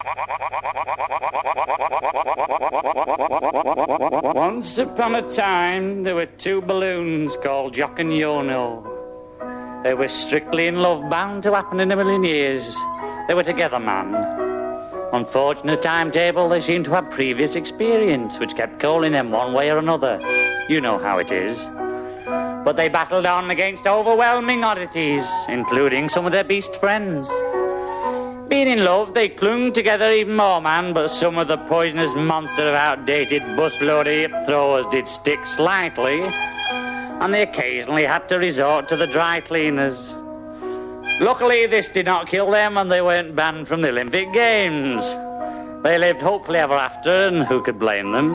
Once upon a time, there were two balloons called Jock and Yono. They were strictly in love, bound to happen in a million years. They were together, man. Unfortunate timetable, they seemed to have previous experience, which kept calling them one way or another. You know how it is. But they battled on against overwhelming oddities, including some of their beast friends. Being in love, they clung together even more, man, but some of the poisonous monster of outdated busload hip throwers did stick slightly, and they occasionally had to resort to the dry cleaners. Luckily, this did not kill them, and they weren't banned from the Olympic Games. They lived hopefully ever after, and who could blame them?